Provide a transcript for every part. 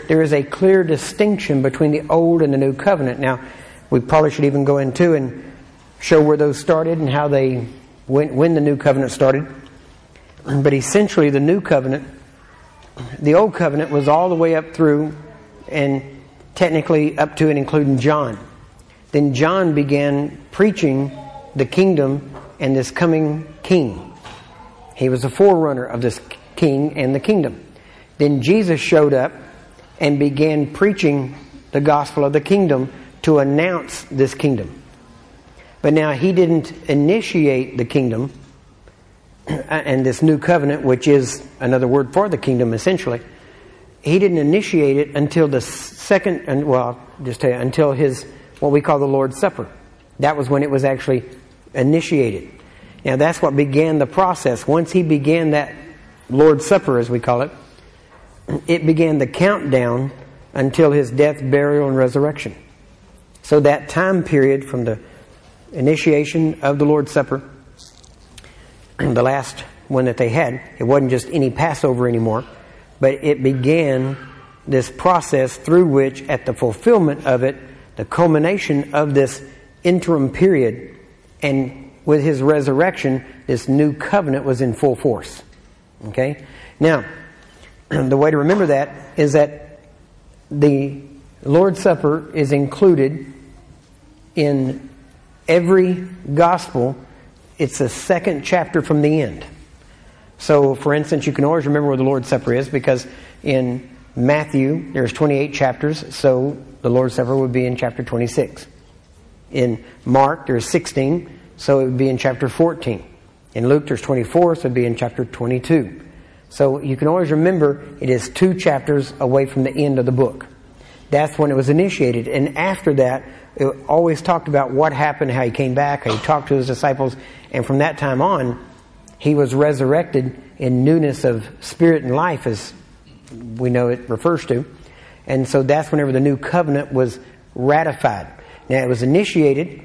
there is a clear distinction between the Old and the New Covenant. Now, we probably should even go into and show where those started and how they when the New Covenant started. But essentially, the New Covenant, the Old Covenant was all the way up through and technically up to and including John. Then John began preaching the kingdom and this coming king. He was a forerunner of this king and the kingdom. Then Jesus showed up and began preaching the gospel of the kingdom to announce this kingdom. But now he didn't initiate the kingdom and this new covenant, which is another word for the kingdom essentially. He didn't initiate it until the second, and well, just tell you, until his, what we call the Lord's Supper. That was when it was actually initiated. Now that's what began the process. Once he began that Lord's Supper, as we call it, it began the countdown until his death, burial, and resurrection. So that time period from the initiation of the Lord's Supper, the last one that they had, it wasn't just any Passover anymore, but it began this process through which, at the fulfillment of it, the culmination of this interim period, and with his resurrection, this new covenant was in full force. Okay? Now, the way to remember that is that the Lord's Supper is included in every gospel. It's the second chapter from the end. So, for instance, you can always remember where the Lord's Supper is because in Matthew, there's 28 chapters, so the Lord's Supper would be in chapter 26. In Mark, there's 16, so it would be in chapter 14. In Luke, there's 24, so it would be in chapter 22. So you can always remember it is 2 chapters away from the end of the book. That's when it was initiated. And after that, it always talked about what happened, how he came back, how he talked to his disciples. And from that time on, he was resurrected in newness of spirit and life, as we know it refers to. And so that's whenever the new covenant was ratified. Now, it was initiated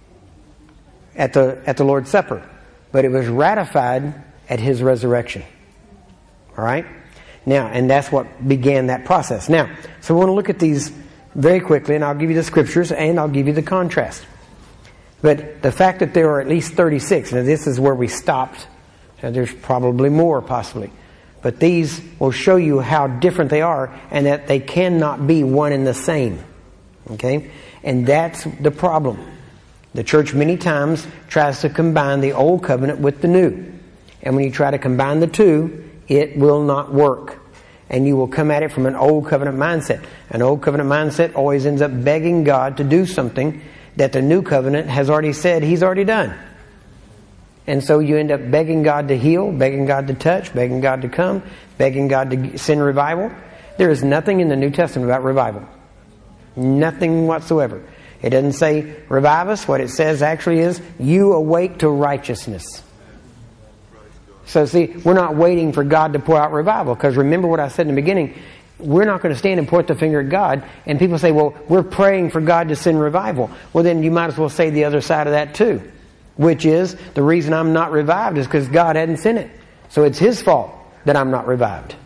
at the Lord's Supper, but it was ratified at his resurrection. All right? Now, and that's what began that process. Now, so we want to look at these very quickly, and I'll give you the scriptures, and I'll give you the contrast. But the fact that there are at least 36, now this is where we stopped. There's probably more, possibly. But these will show you how different they are, and that they cannot be one and the same. Okay? And that's the problem. The church many times tries to combine the old covenant with the new. And when you try to combine the two, it will not work. And you will come at it from an old covenant mindset. An old covenant mindset always ends up begging God to do something that the new covenant has already said He's already done. And so you end up begging God to heal, begging God to touch, begging God to come, begging God to send revival. There is nothing in the New Testament about revival. Nothing whatsoever. It doesn't say revive us. What it says actually is you awake to righteousness. So see, we're not waiting for God to pour out revival, because remember what I said in the beginning, we're not going to stand and point the finger at God, and people say, well, we're praying for God to send revival. Well, then you might as well say the other side of that too, which is the reason I'm not revived is because God hadn't sent it. So it's His fault that I'm not revived.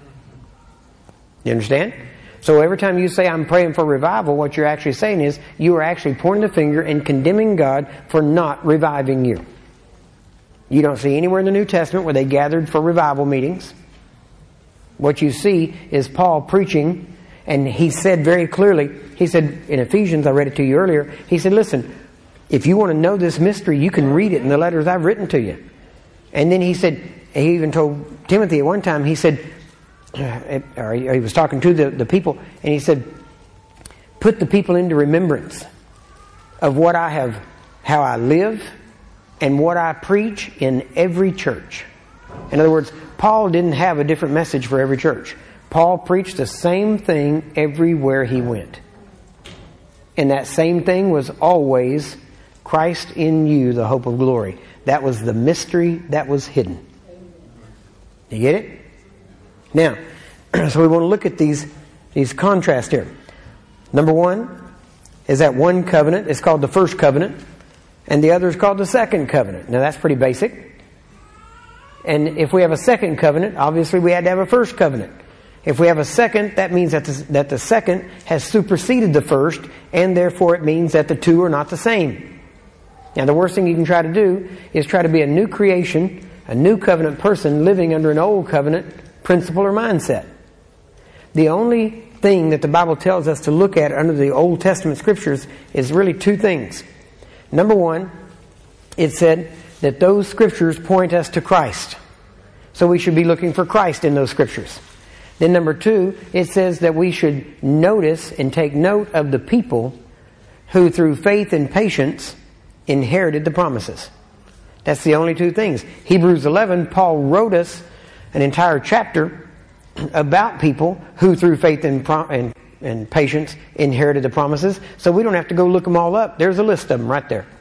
You understand? So every time you say I'm praying for revival, what you're actually saying is you are actually pointing the finger and condemning God for not reviving you. You don't see anywhere in the New Testament where they gathered for revival meetings. What you see is Paul preaching, and he said very clearly, he said in Ephesians, I read it to you earlier, he said, listen, if you want to know this mystery, you can read it in the letters I've written to you. And then he said, he even told Timothy at one time, he said, or he was talking to the people, and he said, put the people into remembrance of what I have, how I live, and what I preach in every church. In other words, Paul didn't have a different message for every church. Paul preached the same thing everywhere he went. And that same thing was always Christ in you, the hope of glory. That was the mystery that was hidden. You get it? Now, so we want to look at these contrasts here. Number one is that one covenant is called the first covenant, and the other is called the second covenant. Now that's pretty basic. And if we have a second covenant, obviously we had to have a first covenant. If we have a second, that means that the second has superseded the first, and therefore it means that the two are not the same. Now, the worst thing you can try to do is try to be a new creation, a new covenant person living under an old covenant principle or mindset. The only thing that the Bible tells us to look at under the Old Testament scriptures is really two things. Number one, it said that those scriptures point us to Christ. So we should be looking for Christ in those scriptures. Then number two, it says that we should notice and take note of the people who through faith and patience inherited the promises. That's the only two things. Hebrews 11, Paul wrote us an entire chapter about people who through faith and patience inherited the promises. So we don't have to go look them all up. There's a list of them right there.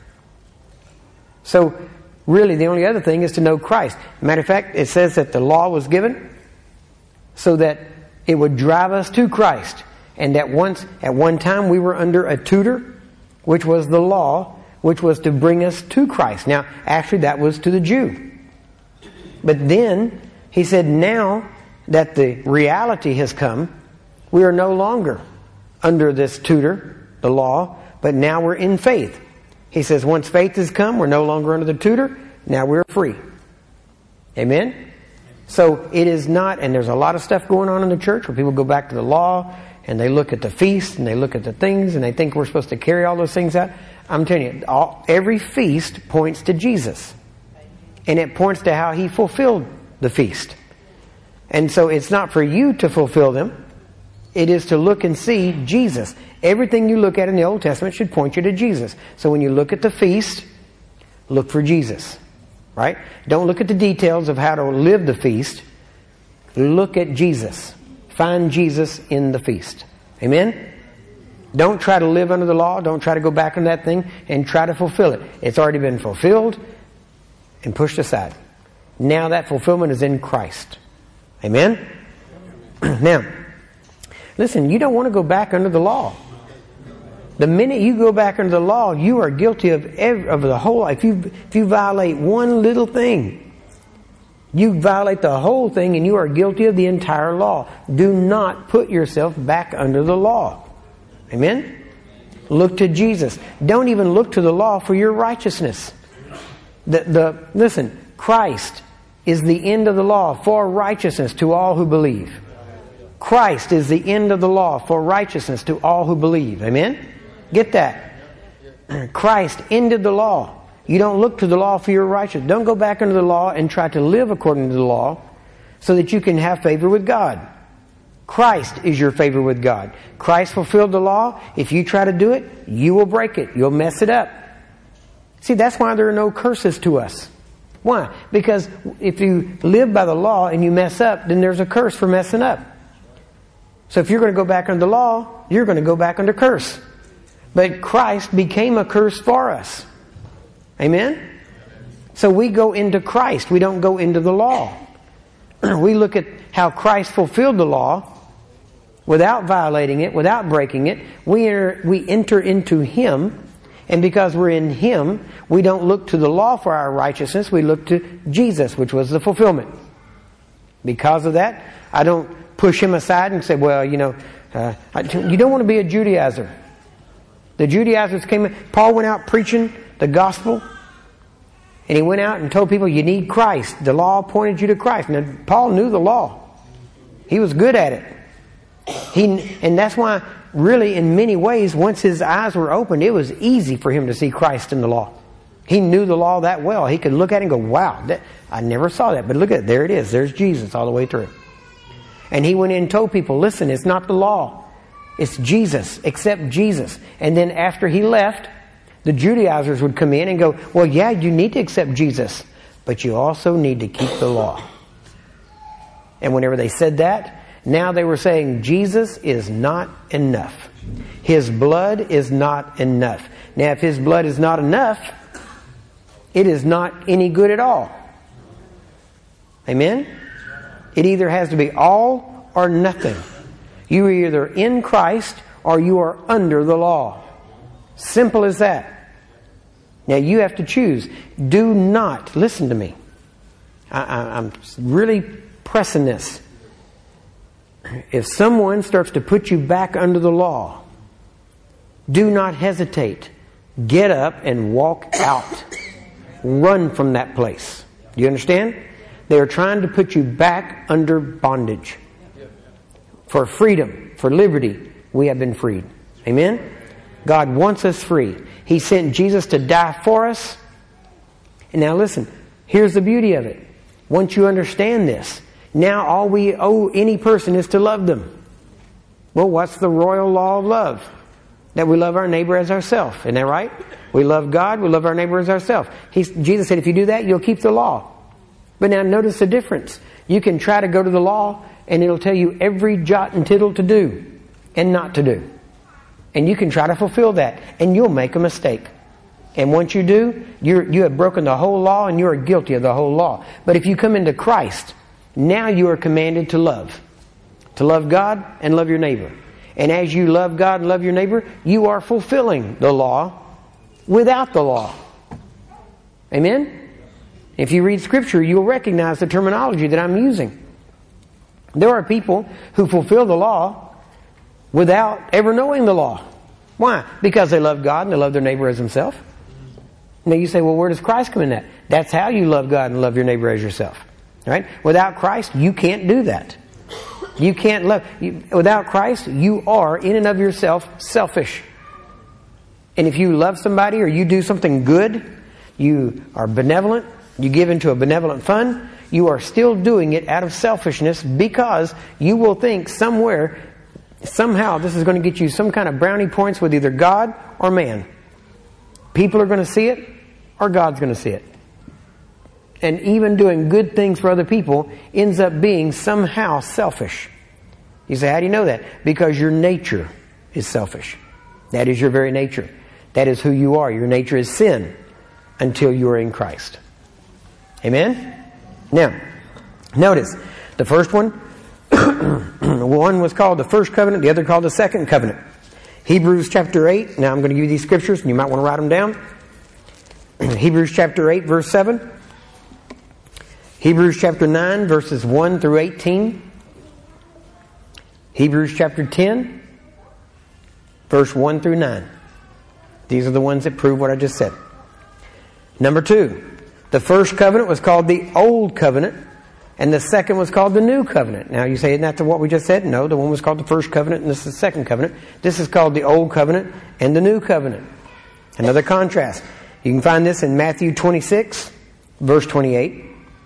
So really the only other thing is to know Christ. Matter of fact, it says that the law was given so that it would drive us to Christ. And that at one time we were under a tutor, which was the law, which was to bring us to Christ. Now, actually that was to the Jew. But then, he said, now that the reality has come, we are no longer under this tutor, the law, but now we're in faith. He says, once faith has come, we're no longer under the tutor, now we're free. Amen? So it is not, and there's a lot of stuff going on in the church where people go back to the law and they look at the feast and they look at the things and they think we're supposed to carry all those things out. I'm telling you, every feast points to Jesus. And it points to how He fulfilled the feast. And so it's not for you to fulfill them. It is to look and see Jesus. Everything you look at in the Old Testament should point you to Jesus. So when you look at the feast, look for Jesus. Right? Don't look at the details of how to live the feast. Look at Jesus. Find Jesus in the feast. Amen? Don't try to live under the law. Don't try to go back into that thing and try to fulfill it. It's already been fulfilled and pushed aside. Now that fulfillment is in Christ. Amen? Now, listen, you don't want to go back under the law. The minute you go back under the law, you are guilty of the whole. If you violate one little thing, you violate the whole thing and you are guilty of the entire law. Do not put yourself back under the law. Amen? Look to Jesus. Don't even look to the law for your righteousness. Listen, Christ is the end of the law for righteousness to all who believe. Christ is the end of the law for righteousness to all who believe. Amen? Get that. Christ ended the law. You don't look to the law for your righteousness. Don't go back under the law and try to live according to the law so that you can have favor with God. Christ is your favor with God. Christ fulfilled the law. If you try to do it, you will break it. You'll mess it up. See, that's why there are no curses to us. Why? Because if you live by the law and you mess up, then there's a curse for messing up. So if you're going to go back under the law, you're going to go back under curse. But Christ became a curse for us. Amen? So we go into Christ. We don't go into the law. We look at how Christ fulfilled the law without violating it, without breaking it. We enter into Him. And because we're in Him, we don't look to the law for our righteousness. We look to Jesus, which was the fulfillment. Because of that, I don't push Him aside and say, well, you don't want to be a Judaizer. The Judaizers came in. Paul went out preaching the gospel. And he went out and told people, you need Christ. The law pointed you to Christ. Now, Paul knew the law. He was good at it. And that's why, really, in many ways, once his eyes were opened, it was easy for him to see Christ in the law. He knew the law that well. He could look at it and go, wow, I never saw that. But look at it. There it is. There's Jesus all the way through. And he went in and told people, listen, it's not the law. It's Jesus. Accept Jesus. And then after he left, the Judaizers would come in and go, well, yeah, you need to accept Jesus, but you also need to keep the law. And whenever they said that, now they were saying Jesus is not enough. His blood is not enough. Now, if His blood is not enough, it is not any good at all. Amen? It either has to be all or nothing. You are either in Christ or you are under the law. Simple as that. Now you have to choose. Do not, listen to me. I'm really pressing this. if someone starts to put you back under the law, do not hesitate. Get up and walk out. Run from that place. Do you understand? They are trying to put you back under bondage. For freedom, for liberty, we have been freed. Amen? God wants us free. He sent Jesus to die for us. And now listen, here's the beauty of it. Once you understand this, now all we owe any person is to love them. Well, what's the royal law of love? That we love our neighbor as ourselves. Isn't that right? We love God, we love our neighbor as ourselves. Jesus said, if you do that, you'll keep the law. But now notice the difference. You can try to go to the law, and it'll tell you every jot and tittle to do and not to do. And you can try to fulfill that, and you'll make a mistake. And once you do, you have broken the whole law, and you are guilty of the whole law. But if you come into Christ, now you are commanded to love. To love God and love your neighbor. And as you love God and love your neighbor, you are fulfilling the law without the law. Amen? If you read Scripture, you'll recognize the terminology that I'm using. There are people who fulfill the law without ever knowing the law. Why? Because they love God and they love their neighbor as themselves. Now you say, well, where does Christ come in that? That's how you love God and love your neighbor as yourself. Right? Without Christ, you can't do that. You can't love. Without Christ, you are in and of yourself selfish. And if you love somebody or you do something good, you are benevolent, you give into a benevolent fund, you are still doing it out of selfishness because you will think somehow this is going to get you some kind of brownie points with either God or man. People are going to see it or God's going to see it. And even doing good things for other people ends up being somehow selfish. You say, how do you know that? Because your nature is selfish. That is your very nature. That is who you are. Your nature is sin until you are in Christ. Amen? Now, notice, the first one, one was called the first covenant, the other called the second covenant. Hebrews chapter 8, now I'm going to give you these scriptures and you might want to write them down. Hebrews chapter 8, verse 7. Hebrews chapter 9, verses 1 through 18. Hebrews chapter 10, verse 1 through 9. These are the ones that prove what I just said. Number 2, the first covenant was called the Old Covenant, and the second was called the New Covenant. Now you say, isn't that what we just said? No, the one was called the First Covenant, and this is the Second Covenant. This is called the Old Covenant and the New Covenant. Another contrast. You can find this in Matthew 26, verse 28.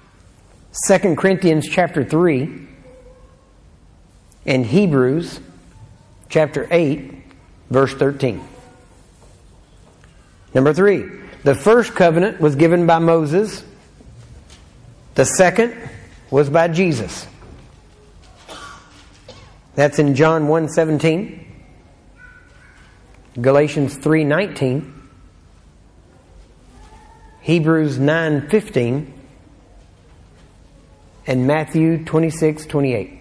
2 Corinthians chapter 3 and Hebrews chapter 8 verse 13. Number 3, the first covenant was given by Moses. The second was by Jesus. That's in John 1:17, Galatians 3:19, Hebrews 9:15, and Matthew 26:28.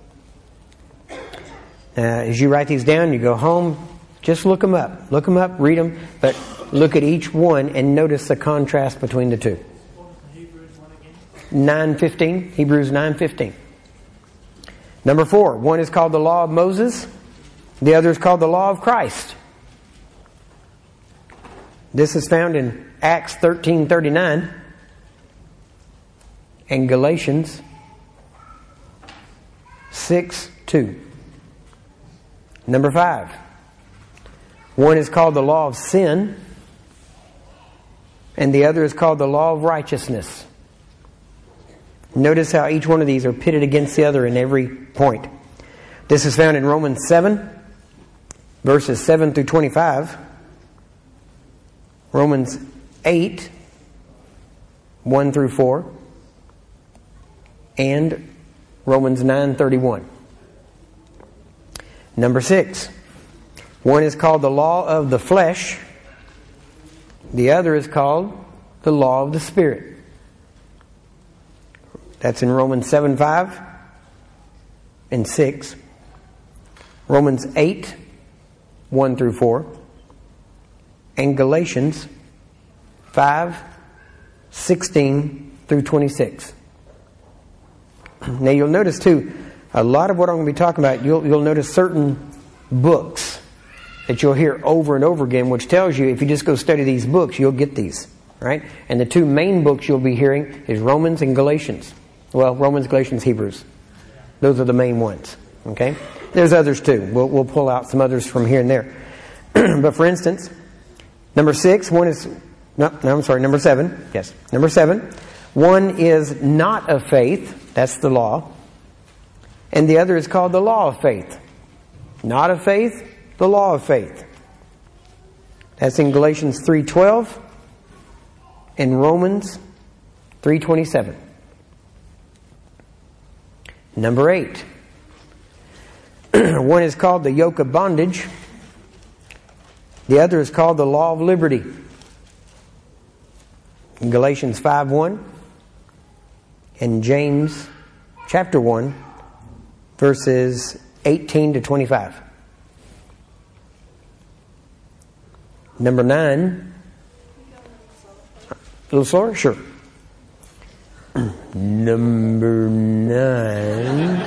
As you write these down, you go home, just look them up. Look them up, read them, but look at each one and notice the contrast between the two. 9:15, Hebrews 9:15. Number 4, one is called the law of Moses, the other is called the law of Christ. This is found in Acts 13:39. And Galatians 6:2. Number 5. One is called the law of sin, and the other is called the law of righteousness. Notice how each one of these are pitted against the other in every point. This is found in Romans 7, verses 7 through 25. Romans 8, 1 through 4. And Romans 9:31. Number 6. One is called the law of the flesh. The other is called the law of the Spirit. That's in Romans 7:5 and 6. Romans 8, 1 through 4. And Galatians 5, 16 through 26. Now you'll notice too, a lot of what I'm going to be talking about, you'll notice certain books that you'll hear over and over again, which tells you if you just go study these books, you'll get these, right? And the two main books you'll be hearing is Romans and Galatians. Well, Romans, Galatians, Hebrews. Those are the main ones, okay? There's others too. We'll pull out some others from here and there. But for instance, number 7. Yes, number 7. One is not of faith. That's the law. And the other is called the law of faith. Not of faith, the law of faith. That's in Galatians 3:12 and Romans 3:27. Number 8. One is called the yoke of bondage. The other is called the law of liberty. In Galatians 5:1 and James chapter 1, verses 18 to 25. Number 9. A little slower? Sure. Number 9.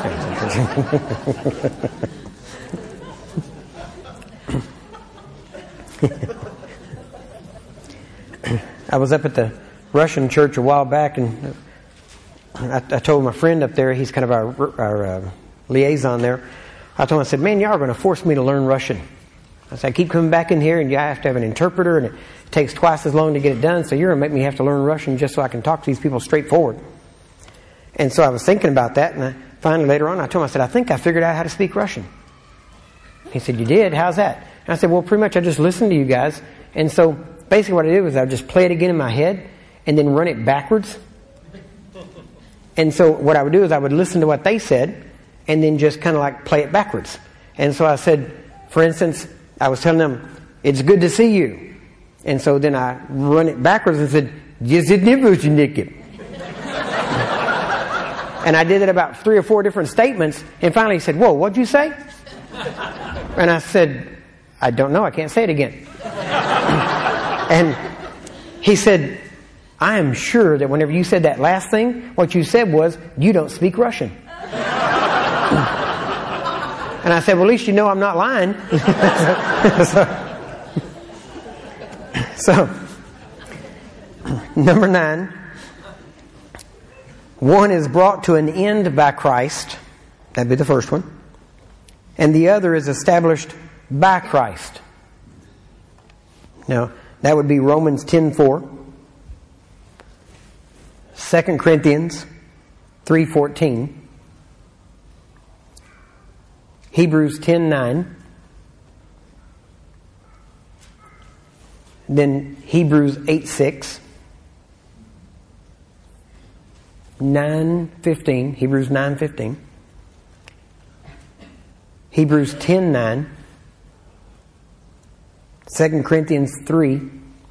I was up at the Russian church a while back, and I told my friend up there, he's kind of our liaison there. I told him, I said, man, y'all are going to force me to learn Russian. I said, I keep coming back in here, and you have to have an interpreter, and it takes twice as long to get it done, so you're going to make me have to learn Russian just so I can talk to these people straightforward. And so I was thinking about that, and finally later on I told him, I said, I think I figured out how to speak Russian. He said, you did? How's that? And I said, well, pretty much I just listened to you guys, and so basically what I did was I would just play it again in my head and then run it backwards. And so what I would do is I would listen to what they said and then just kind of like play it backwards. And so I said, for instance, I was telling them, it's good to see you. And so then I run it backwards and said, and I did it about 3 or 4 different statements, and finally he said, whoa, what'd you say? And I said, I don't know, I can't say it again. And he said, I am sure that whenever you said that last thing, what you said was, you don't speak Russian. And I said, well, at least you know I'm not lying. So, number 9. One is brought to an end by Christ. That'd be the first one. And the other is established by Christ. Now, that would be Romans 10:4. 2 Corinthians 3:14. Hebrews 10:9. Then Hebrews 8:6. 9:15. Hebrews 9:15. Hebrews 10:9. 2 Corinthians 3,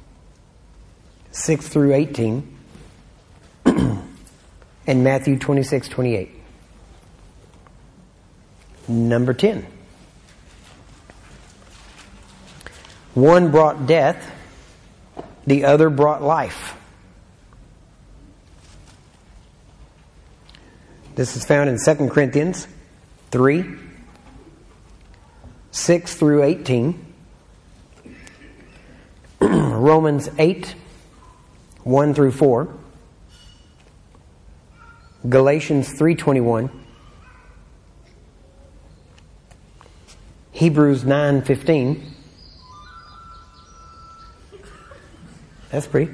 6 through 18. And Matthew 26:28. Number 10. One brought death, the other brought life. This is found in 2 Corinthians 3, 6 through 18. Romans 8, 1 through 4. Galatians 3:21. Hebrews 9:15. That's pretty.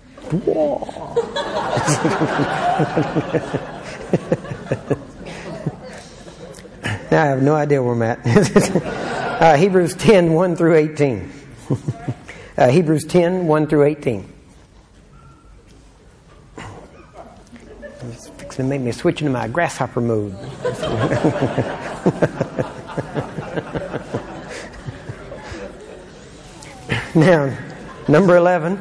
Now I have no idea where I'm at. Hebrews 10, 1 through 18. Hebrews 10, 1 through 18. It's fixing to make me switch into my grasshopper mode. Now, number 11.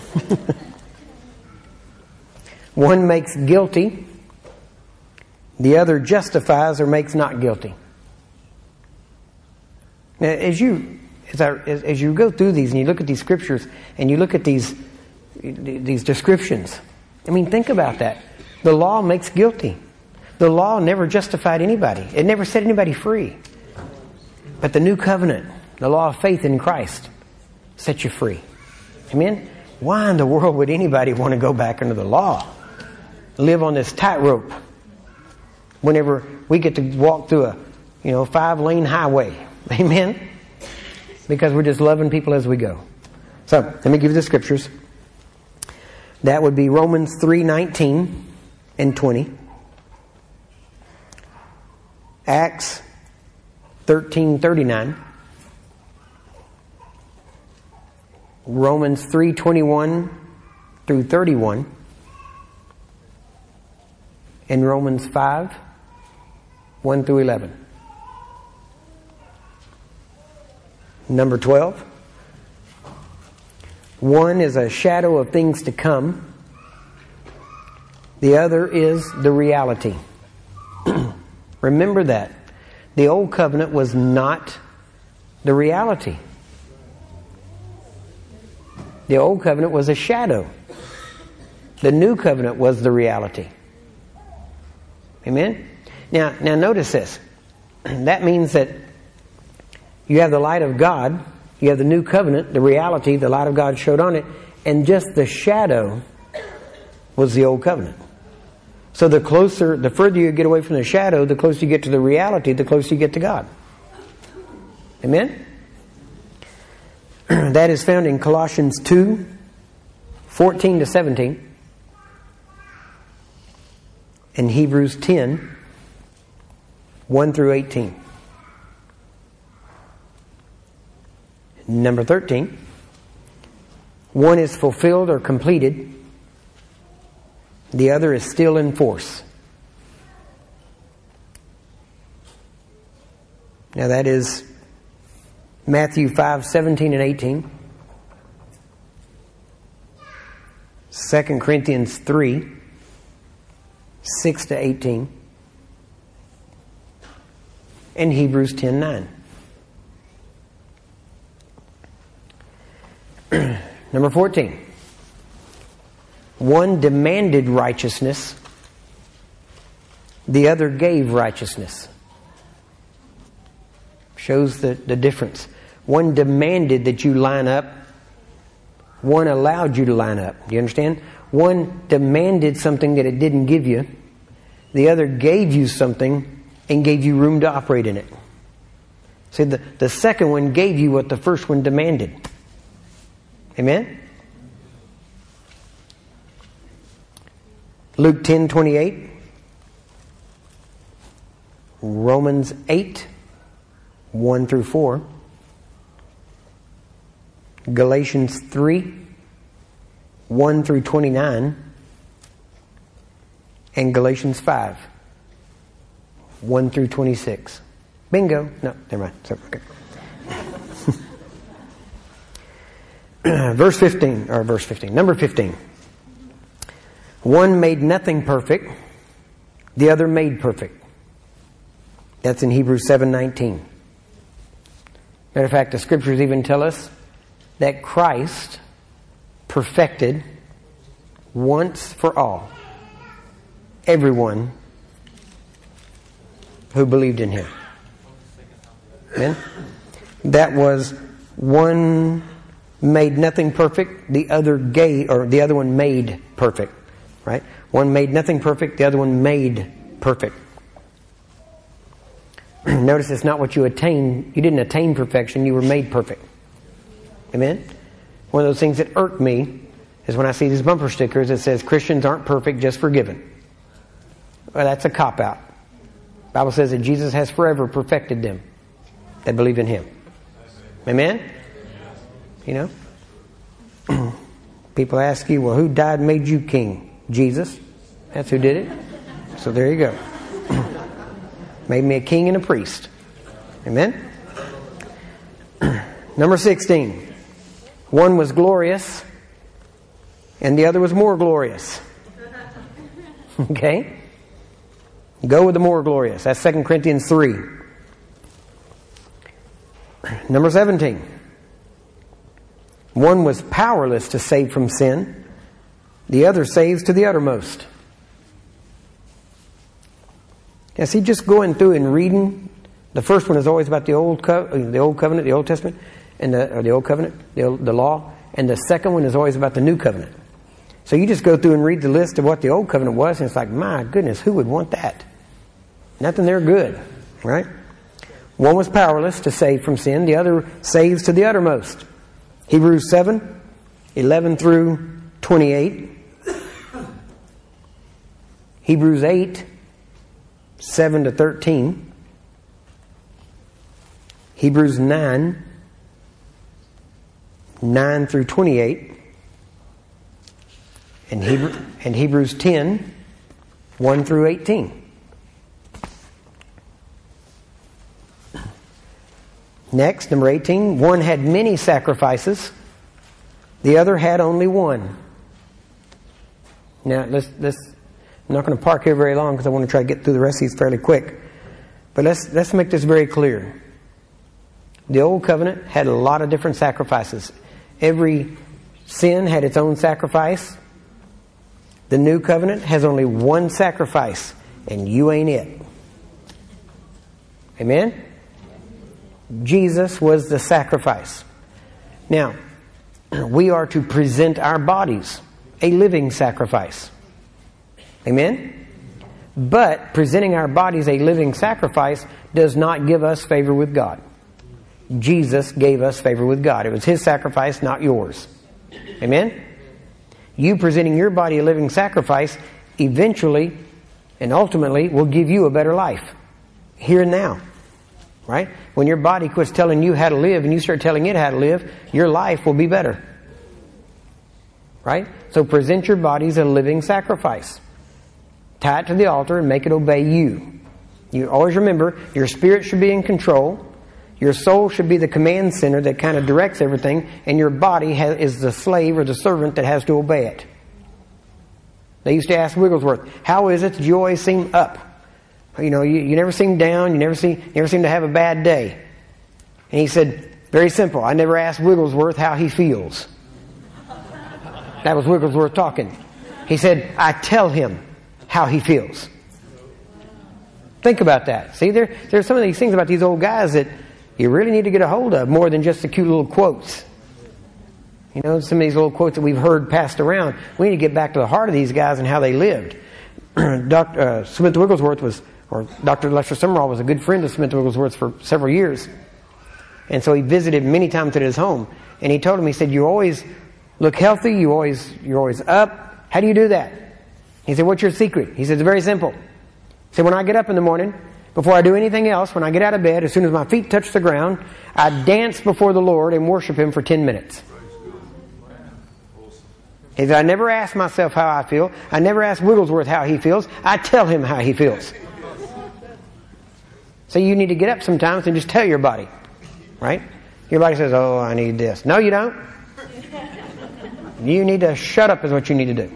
One makes guilty, the other justifies or makes not guilty. Now, as you go through these and you look at these scriptures and you look at these descriptions, I mean, think about that. The law makes guilty. The law never justified anybody. It never set anybody free. But the new covenant, the law of faith in Christ, sets you free. Amen? Why in the world would anybody want to go back under the law? Live on this tightrope whenever we get to walk through a 5-lane highway. Amen? Because we're just loving people as we go. So, let me give you the scriptures. That would be Romans 3:19 and 20. Acts 13:39. Romans 3:21 through 31. And Romans 5:1 through 11. Number 12. One is a shadow of things to come. The other is the reality. Remember that. The old covenant was not the reality. The old covenant was a shadow. The new covenant was the reality. Amen? Now notice this. That means that you have the light of God, you have the new covenant, the reality, the light of God showed on it, and just the shadow was the old covenant. So the further you get away from the shadow, the closer you get to the reality, the closer you get to God. Amen? That is found in Colossians 2:14 to 17. And Hebrews 10:1 through 18. Number 13. One is fulfilled or completed. The other is still in force. Now that is Matthew 5:17 and 18. 2 Corinthians 3:6 to 18. And Hebrews 10:9. Number 14. One demanded righteousness. The other gave righteousness. Shows the difference. One demanded that you line up. One allowed you to line up. Do you understand? One demanded something that it didn't give you. The other gave you something and gave you room to operate in it. See, the second one gave you what the first one demanded. Amen? Luke 10:28. Romans 8:1 through 4. Galatians 3:1 through 29. And Galatians 5:1 through 26. Bingo. No, never mind. Sorry, okay. Verse 15. Number 15. One made nothing perfect. The other made perfect. That's in Hebrews 7:19. Matter of fact, the scriptures even tell us that Christ perfected once for all everyone who believed in Him. Amen? That was one made nothing perfect, the other one made perfect. Right? One made nothing perfect, the other one made perfect. Notice it's not what you attained. You didn't attain perfection, you were made perfect. Amen? One of those things that irk me is when I see these bumper stickers that says Christians aren't perfect, just forgiven. Well, that's a cop-out. The Bible says that Jesus has forever perfected them that believe in Him. Amen? You know? People ask you, well, who died and made you king? Jesus. That's who did it. So there you go. Made me a king and a priest. Amen? Number 16. One was glorious and the other was more glorious. Okay? Go with the more glorious. That's 2 Corinthians 3. Number 17. One was powerless to save from sin. The other saves to the uttermost. Now, see, just going through and reading, the first one is always about the old covenant, the Old Testament, or the Old Covenant, the law, and the second one is always about the New Covenant. So you just go through and read the list of what the Old Covenant was, and it's like, my goodness, who would want that? Nothing there good, right? One was powerless to save from sin. The other saves to the uttermost. Hebrews 7, 11 through 28. Hebrews 8, 7 to 13. Hebrews 9, 9 through 28. And Hebrews 10, 1 through 18. Next, number 18. One had many sacrifices. The other had only one. Now, I'm not going to park here very long because I want to try to get through the rest of these fairly quick. But let's make this very clear. The Old Covenant had a lot of different sacrifices. Every sin had its own sacrifice. The New Covenant has only one sacrifice, and you ain't it. Amen? Jesus was the sacrifice. Now, we are to present our bodies a living sacrifice. Amen? But presenting our bodies a living sacrifice does not give us favor with God. Jesus gave us favor with God. It was His sacrifice, not yours. Amen? You presenting your body a living sacrifice eventually and ultimately will give you a better life. Here and now. Right? When your body quits telling you how to live and you start telling it how to live, your life will be better. Right? So present your body as a living sacrifice. Tie it to the altar and make it obey you. You always remember, your spirit should be in control. Your soul should be the command center that kind of directs everything, and your body is the slave or the servant that has to obey it. They used to ask Wigglesworth, how is it that you always seem up? You know, you never seem down, you never seem to have a bad day. And he said, very simple, I never asked Wigglesworth how he feels. That was Wigglesworth talking. He said, I tell him how he feels. Think about that. See, there's some of these things about these old guys that you really need to get a hold of more than just the cute little quotes. You know, some of these little quotes that we've heard passed around. We need to get back to the heart of these guys and how they lived. Dr. Smith Wigglesworth Dr. Lester Sumrall was a good friend of Smith Wigglesworth for several years. And so he visited many times at his home. And he told him, he said, you always look healthy, you're always up. How do you do that? He said, what's your secret? He said, it's very simple. He said, when I get up in the morning, before I do anything else, when I get out of bed, as soon as my feet touch the ground, I dance before the Lord and worship Him for 10 minutes. He said, I never ask myself how I feel. I never ask Wigglesworth how he feels. I tell him how he feels. So you need to get up sometimes and just tell your body. Right? Your body says, oh, I need this. No, you don't. You need to shut up is what you need to do.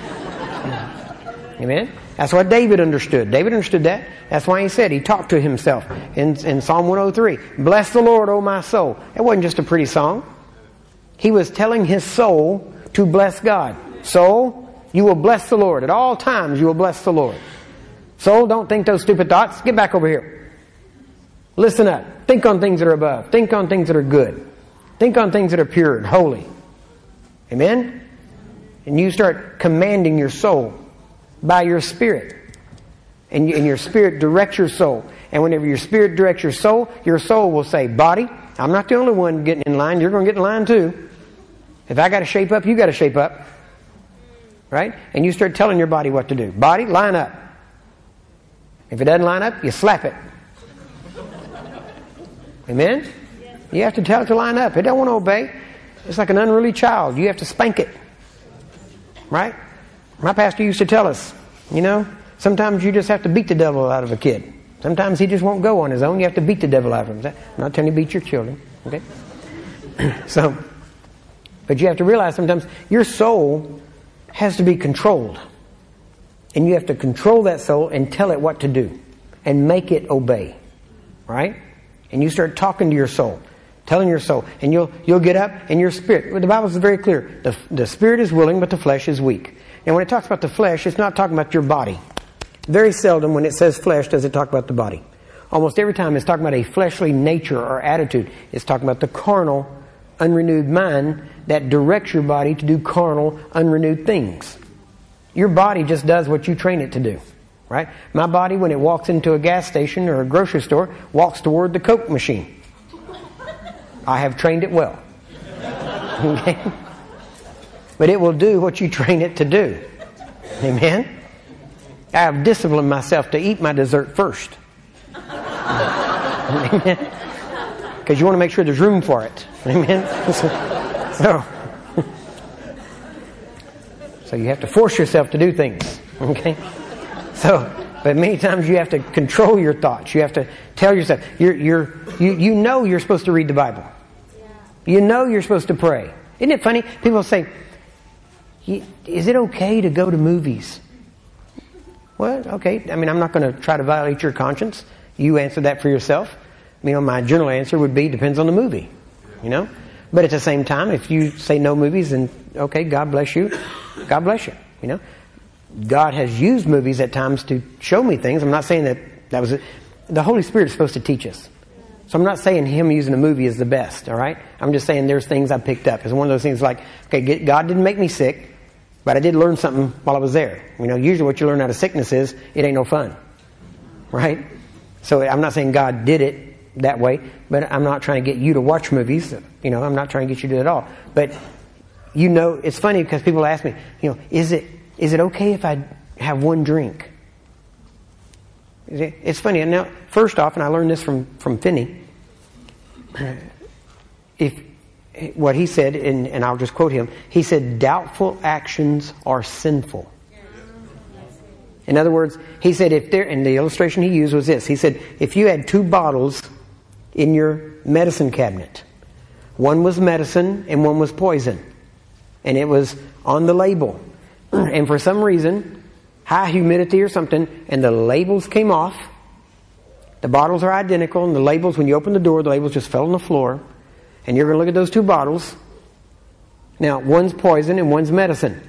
Amen? That's what David understood. David understood that. That's why he said, he talked to himself in Psalm 103. Bless the Lord, O my soul. It wasn't just a pretty song. He was telling his soul to bless God. Soul, you will bless the Lord. At all times you will bless the Lord. Soul, don't think those stupid thoughts. Get back over here. Listen up. Think on things that are above. Think on things that are good. Think on things that are pure and holy. Amen? And you start commanding your soul by your spirit. And your spirit directs your soul. And whenever your spirit directs your soul will say, body, I'm not the only one getting in line. You're going to get in line too. If I got to shape up, you got to shape up. Right? And you start telling your body what to do. Body, line up. If it doesn't line up, you slap it. Amen? You have to tell it to line up. It don't want to obey. It's like an unruly child. You have to spank it. Right? My pastor used to tell us, you know, sometimes you just have to beat the devil out of a kid. Sometimes he just won't go on his own. You have to beat the devil out of him. I'm not telling you to beat your children. Okay? But you have to realize sometimes your soul has to be controlled. And you have to control that soul and tell it what to do. And make it obey. Right? And you start talking to your soul. Telling your soul. And you'll get up and your spirit. The Bible is very clear. The spirit is willing, but the flesh is weak. And when it talks about the flesh, it's not talking about your body. Very seldom when it says flesh does it talk about the body. Almost every time it's talking about a fleshly nature or attitude. It's talking about the carnal, unrenewed mind that directs your body to do carnal, unrenewed things. Your body just does what you train it to do. Right? My body, when it walks into a gas station or a grocery store, walks toward the Coke machine. I have trained it well. Okay? But it will do what you train it to do. Amen? I have disciplined myself to eat my dessert first. Amen? Because you want to make sure there's room for it. Amen? So you have to force yourself to do things. Okay? But many times you have to control your thoughts. You have to tell yourself, you know you're supposed to read the Bible. You know you're supposed to pray. Isn't it funny? People say, is it okay to go to movies? Well, okay. I mean, I'm not going to try to violate your conscience. You answer that for yourself. My general answer would be, depends on the movie. But at the same time, if you say no movies, then okay, God bless you. God bless you. God has used movies at times to show me things. I'm not saying that was it. The Holy Spirit is supposed to teach us. So I'm not saying Him using a movie is the best, all right? I'm just saying there's things I picked up. It's one of those things like, okay, God didn't make me sick, but I did learn something while I was there. Usually what you learn out of sickness is, it ain't no fun. Right? So I'm not saying God did it that way, but I'm not trying to get you to watch movies. I'm not trying to get you to do it at all. But, it's funny because people ask me, is it okay if I have one drink? It's funny. And now, first off, and I learned this from Finney, what he said, and I'll just quote him, he said, doubtful actions are sinful. In other words, he said, and the illustration he used was this. He said, if you had 2 bottles in your medicine cabinet, one was medicine and one was poison, and it was on the label. And for some reason, high humidity or something, and the labels came off. The bottles are identical, and the labels, when you open the door, the labels just fell on the floor. And you're going to look at those 2 bottles. Now, one's poison and one's medicine.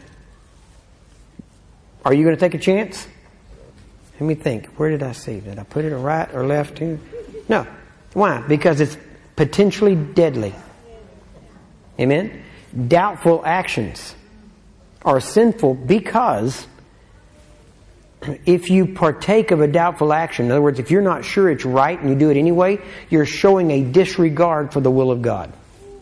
Are you going to take a chance? Let me think. Where did I see? Did I put it right or left? No. Why? Because it's potentially deadly. Amen? Doubtful actions are sinful because if you partake of a doubtful action, in other words, if you're not sure it's right and you do it anyway, you're showing a disregard for the will of God.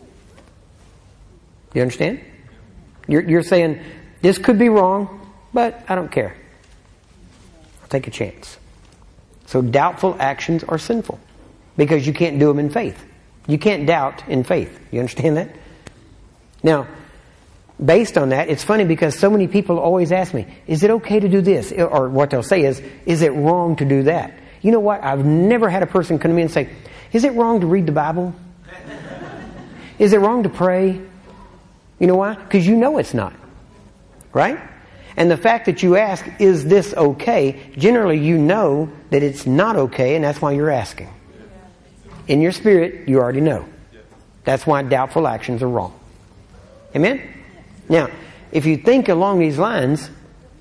You understand? You're saying, this could be wrong, but I don't care. I'll take a chance. So doubtful actions are sinful because you can't do them in faith. You can't doubt in faith. You understand that? Now, based on that, it's funny because so many people always ask me, is it okay to do this? Or what they'll say is it wrong to do that? You know what? I've never had a person come to me and say, is it wrong to read the Bible? Is it wrong to pray? You know why? Because you know it's not. Right? And the fact that you ask, is this okay? Generally you know that it's not okay, and that's why you're asking. In your spirit, you already know. That's why doubtful actions are wrong. Amen? Now, if you think along these lines,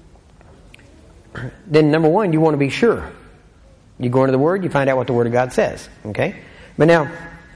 then number one, you want to be sure. You go into the Word, you find out what the Word of God says. Okay? But now,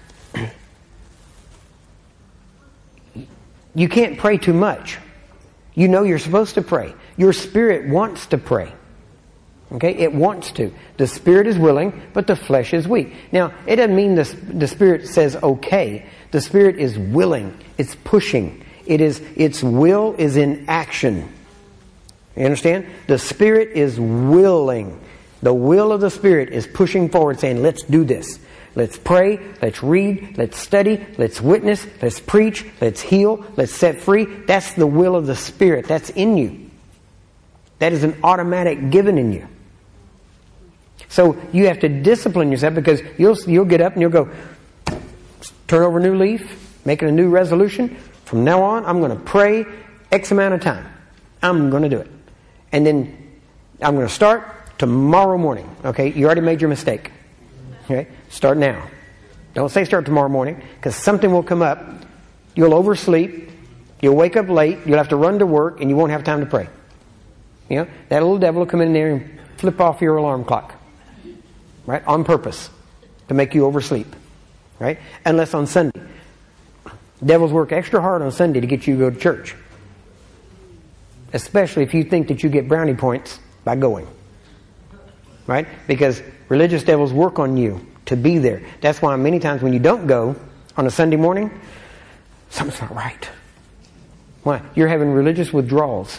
you can't pray too much. You know you're supposed to pray. Your spirit wants to pray. Okay? It wants to. The spirit is willing, but the flesh is weak. Now, it doesn't mean the spirit says okay. The spirit is willing. It's pushing. Its will is in action. You understand? The spirit is willing. The will of the spirit is pushing forward, saying, let's do this. Let's pray, let's read, let's study, let's witness, let's preach, let's heal, let's set free. That's the will of the Spirit. That's in you. That is an automatic given in you. So you have to discipline yourself because you'll get up and you'll go, turn over a new leaf, making a new resolution. From now on, I'm going to pray X amount of time. I'm going to do it. And then I'm going to start tomorrow morning. Okay, you already made your mistake. Okay, start now. Don't say start tomorrow morning, because something will come up. You'll oversleep. You'll wake up late. You'll have to run to work, and you won't have time to pray. That little devil will come in there and flip off your alarm clock. Right? On purpose. To make you oversleep. Right? Unless on Sunday. Devils work extra hard on Sunday to get you to go to church. Especially if you think that you get brownie points by going. Right? Because religious devils work on you to be there. That's why many times when you don't go on a Sunday morning, something's not right. Why? You're having religious withdrawals.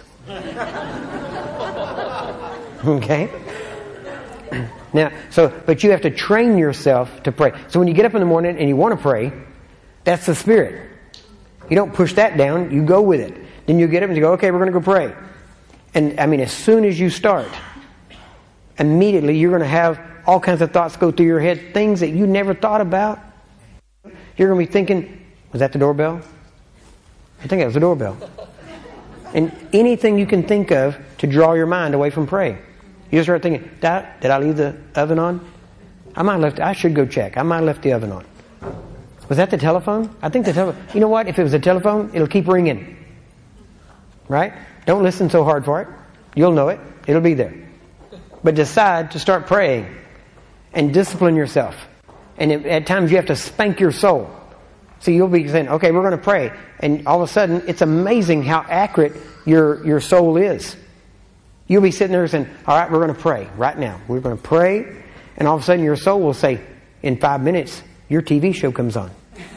Okay? Now, but you have to train yourself to pray. So when you get up in the morning and you want to pray, that's the Spirit. You don't push that down, you go with it. Then you get up and you go, okay, we're going to go pray. And I mean, as soon as you start, immediately you're going to have all kinds of thoughts go through your head, things that you never thought about. You're going to be thinking, was that the doorbell? I think it was the doorbell. And anything you can think of to draw your mind away from praying. You just start thinking, did I leave the oven on? I should go check. I might have left the oven on. Was that the telephone? I think the telephone. You know what? If it was a telephone, it'll keep ringing. Right? Don't listen so hard for it. You'll know it. It'll be there. But decide to start praying and discipline yourself. And at times you have to spank your soul. So you'll be saying, okay, we're going to pray. And all of a sudden, it's amazing how accurate your soul is. You'll be sitting there saying, all right, we're going to pray right now. We're going to pray. And all of a sudden your soul will say, in 5 minutes, your TV show comes on.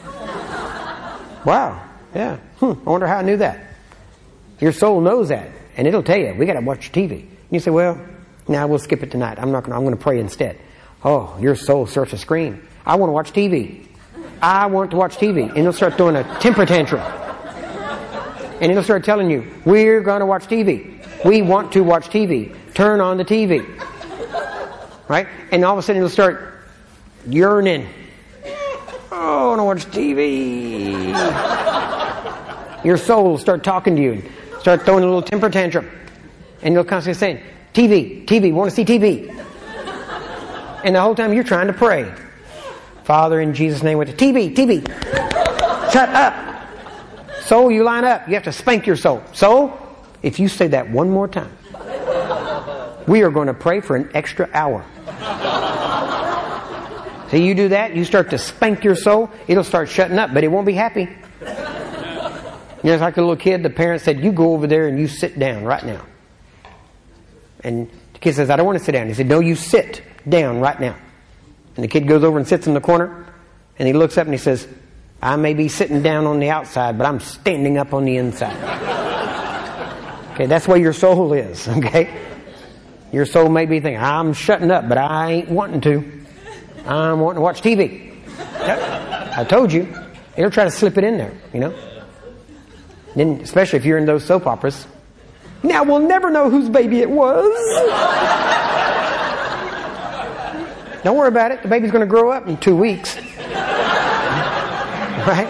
Wow. Yeah. I wonder how I knew that. Your soul knows that. And it'll tell you, we got to watch TV. And you say, well, nah, we'll skip it tonight. I'm going to pray instead. Oh, your soul starts to scream. I want to watch TV. I want to watch TV. And it'll start throwing a temper tantrum. And it'll start telling you, we're going to watch TV. We want to watch TV. Turn on the TV. Right? And all of a sudden it'll start yearning. Oh, I want to watch TV. Your soul will start talking to you and start throwing a little temper tantrum. And you'll constantly saying, TV, want to see TV. And the whole time you're trying to pray. Father, in Jesus' name, with the TV. Shut up. Soul, you line up. You have to spank your soul. Soul, if you say that one more time, we are going to pray for an extra hour. So you do that, you start to spank your soul, it'll start shutting up, but it won't be happy. You know, it's like a little kid, the parent said, you go over there and you sit down right now. And the kid says, I don't want to sit down. He said, no, you sit down right now. And the kid goes over and sits in the corner, and he looks up and he says, I may be sitting down on the outside, but I'm standing up on the inside. Okay, that's where your soul is, okay? Your soul may be thinking, I'm shutting up, but I ain't wanting to. I'm wanting to watch TV. Yep. I told you. It'll try to slip it in there, you know. Then, especially if you're in those soap operas. Now we'll never know whose baby it was. Don't worry about it. The baby's going to grow up in 2 weeks. Right?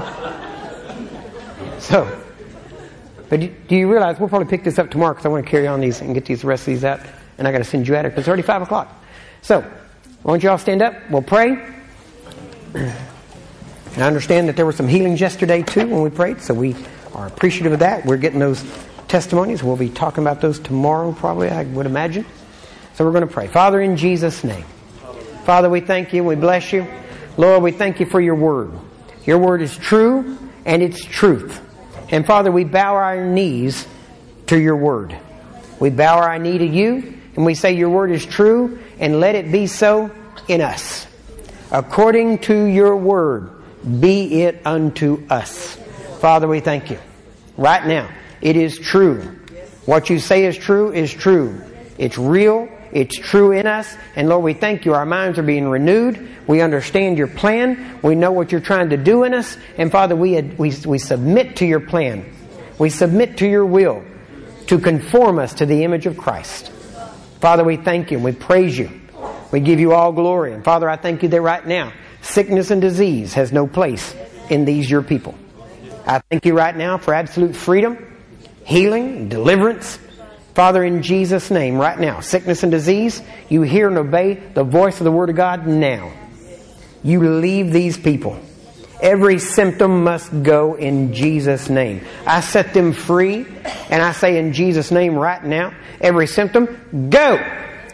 So, but do you realize we'll probably pick this up tomorrow because I want to carry on these and get the rest of these out. And I got to send you out because it's already 5 o'clock. So, why don't you all stand up? We'll pray. And I understand that there were some healings yesterday too when we prayed, so we are appreciative of that. We're getting those testimonies. We'll be talking about those tomorrow probably, I would imagine. So we're going to pray. Father, in Jesus' name. Father, we thank you and we bless you. Lord, we thank you for your word. Your word is true and it's truth. And Father, we bow our knees to your word. We bow our knee to you and we say your word is true and let it be so in us. According to your word, be it unto us. Father, we thank you. Right now, it is true. What you say is true is true. It's real. It's true in us. And Lord, we thank you. Our minds are being renewed. We understand your plan. We know what you're trying to do in us. And Father, we submit to your plan. We submit to your will to conform us to the image of Christ. Father, we thank you and we praise you. We give you all glory. And Father, I thank you that right now, sickness and disease has no place in these your people. I thank you right now for absolute freedom, healing, deliverance. Father, in Jesus' name, right now, sickness and disease, you hear and obey the voice of the Word of God now. You leave these people. Every symptom must go in Jesus' name. I set them free, and I say in Jesus' name right now, every symptom, go!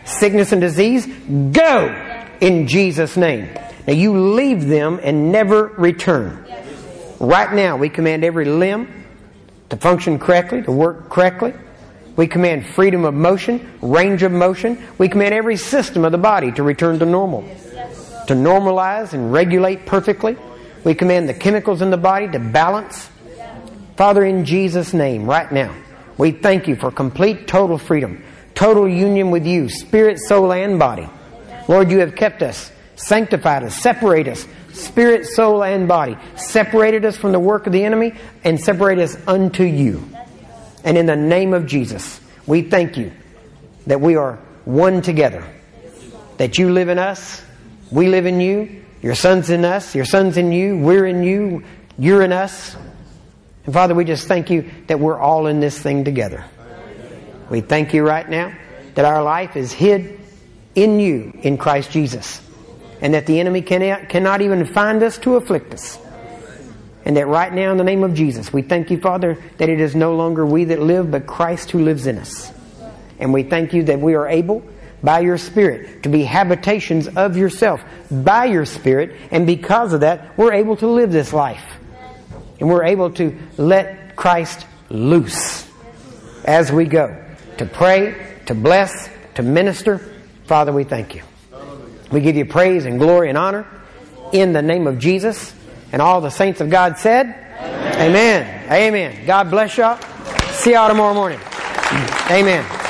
Sickness and disease, go in Jesus' name. Now you leave them and never return. Right now we command every limb to function correctly, to work correctly. We command freedom of motion, range of motion. We command every system of the body to return to normal, to normalize and regulate perfectly. We command the chemicals in the body to balance. Father, in Jesus' name, right now, we thank you for complete, total freedom, total union with you, spirit, soul, and body. Lord, you have kept us, sanctified us, separated us, spirit, soul, and body, separated us from the work of the enemy, and separated us unto you. And in the name of Jesus, we thank you that we are one together, that you live in us, we live in you, your son's in us, your son's in you, we're in you, you're in us. And Father, we just thank you that we're all in this thing together. We thank you right now that our life is hid in you, in Christ Jesus, and that the enemy cannot even find us to afflict us. And that right now, in the name of Jesus, we thank you, Father, that it is no longer we that live, but Christ who lives in us. And we thank you that we are able, by your Spirit, to be habitations of yourself, by your Spirit, and because of that, we're able to live this life. And we're able to let Christ loose as we go, to pray, to bless, to minister. Father, we thank you. We give you praise and glory and honor in the name of Jesus. And all the saints of God said, Amen. Amen. God bless y'all. See y'all tomorrow morning. Amen.